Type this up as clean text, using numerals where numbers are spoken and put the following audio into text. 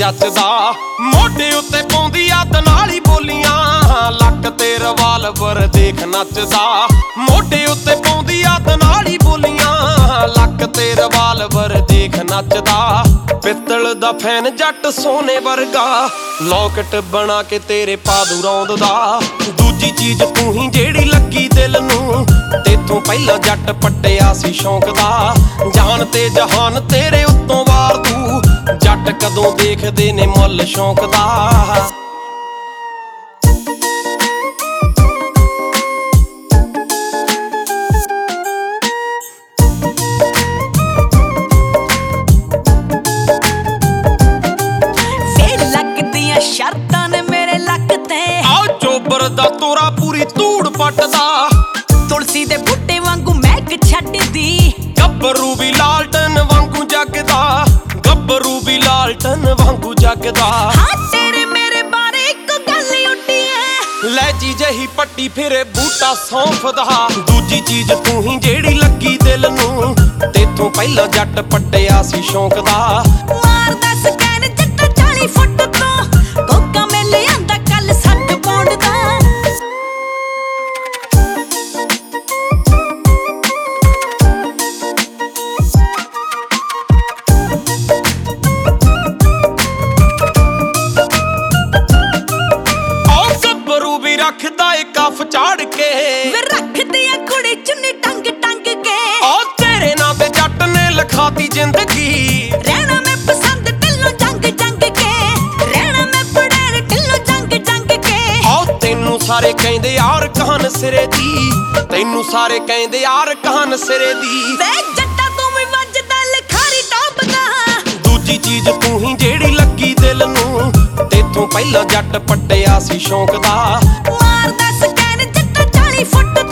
ਜੱਚਦਾ। ਮੋਢੇ ਉੱਤੇ ਪਾਉਂਦੀ ਅੱਧ ਨਾਲ ਹੀ ਬੋਲੀਆਂ, ਲੱਕ ਤੇ ਰਿਵਾਲਵਰ ਦੇਖ ਨੱਚਦਾ। ਮੋਢੇ ਉੱਤੇ ਪਾਉਂਦੀ ਅੱਧ ਨਾਲ ਹੀ ਬੋਲੀਆਂ, ਲੱਕ ਤੇ ਰਿਵਾਲਵਰ ਦੇਖ ਨੱਚਦਾ। ਪਿੱਤਲ ਦਾ ਫੈਨ ਜੱਟ ਸੋਨੇ ਵਰਗਾ, ਲੌਕਟ ਬਣਾ ਕੇ ਤੇਰੇ ਪਾ ਦੂ ਰੌਂਦ ਦਾ। ਦੂਜੀ ਚੀਜ਼ ਤੂੰ ਹੀ ਜਿਹੜੀ ਲੱਗੀ ਦਿਲ ਨੂੰ, ਤੇਥੋਂ ਪਹਿਲਾਂ ਜੱਟ ਪੱਟਿਆ ਸੀ ਸ਼ੌਂਕ ਦਾ। ਜਾਨ ਤੇ ਜਹਾਨ ਤੇਰੇ ਉੱਤੋਂ ਵਾਰ ਦੂ, ਜੱਟ ਕਦੋਂ ਦੇਖਦੇ ਨੇ ਮੁੱਲ ਸ਼ੌਂਕ ਦਾ। ਸ਼ਰਤਾਂ ਨੇ ਮੇਰੇ ਲੱਕ ਤੇ, ਆ ਚੋਬਰ ਦਾ ਤੋਰਾ ਪੂਰੀ ਧੂੜ ਪੱਟਦਾ। ਤੁਲਸੀ ਦੇ ਬੂਟੇ ਵਾਂਗੂ ਮਹਿਕ ਛੱਡਦੀ, ਗੱਭਰੂ ਵੀ ਲਾਲਟਨ ਵਾਂਗੂ ਜਗਦਾ। ਗੱਭਰੂ ਵੀ ਲਾਲਟਨ ਵਾਂਗੂ ਜਗਦਾ। ਹਾਂ ਤੇਰੇ ਮੇਰੇ ਬਾਰੇ ਇੱਕ ਗੱਲ ਉੱਡੀ ਐ, ਲੈ ਜੀ ਜਹੀ ਪੱਟੀ ਫਿਰੇ ਬੂਟਾ ਸੌਂਫ ਦਾ। ਦੂਜੀ ਚੀਜ਼ ਤੂੰ ਹੀ ਜਿਹੜੀ ਲੱਗੀ ਦਿਲ ਨੂੰ, ਤੇਥੋਂ ਪਹਿਲਾਂ ਜੱਟ ਪੱਟਿਆ ਸੀ ਸ਼ੌਂਕ ਦਾ। ਮਾਰਦਾ ਸਕੈਨ ਜੱਟਾ 40 ਫੁੱਟ ਤੋਂ, ਕੋਕਾ ਮਿਲ ਆਂਦਾ ਕੱਲ 60 ਪੌਂਡ ਦਾ। ਰੱਖਦਾ ਏ ਕਫ ਚਾੜ ਕੇ, ਵੇ ਰੱਖਦੀ ਆ ਕੁੜੀ ਚੁੰਨੀ ਟੰਗ ਟੰਗ ਕੇ। ਆ ਤੇਰੇ ਨਾਂ ਤੇ ਜੱਟ ਨੇ ਲਿਖਾਤੀ ਜ਼ਿੰਦਗੀ, ਰਹਿਣਾ ਮੈਂ ਪਸੰਦ ਢਿੱਲੋਂ ਜੰਗ ਜੰਗ ਕੇ। ਰਹਿਣਾ ਮੈਂ ਪੜੇਰ ਢਿੱਲੋਂ ਜੰਗ ਜੰਗ ਕੇ। ਆ ਤੈਨੂੰ ਸਾਰੇ ਕਹਿੰਦੇ ਯਾਰ ਕਹਾਨ ਸਿਰੇ ਦੀ, ਤੈਨੂੰ ਸਾਰੇ ਕਹਿੰਦੇ ਯਾਰ ਕਹਾਨ ਸਿਰੇ ਦੀ। ਵੇ ਜੱਟਾ ਤੂੰ ਵੀ ਵੱਜਦਾ ਲਿਖਾਰੀ ਟੌਪ ਦਾ। ਦੂਜੀ ਚੀਜ਼ ਤੂੰ ਹੀ ਜਿਹੜੀ ਲੱਗੀ ਦਿਲ ਨੂੰ, ਤੇਥੋਂ ਪਹਿਲਾਂ ਜੱਟ ਪੱਟਿਆ ਸੀ ਸ਼ੌਂਕ ਦਾ। ਮਾਰਦਾ ਸਕੈਨ ਜੱਟਾ 40 ਫੁੱਟ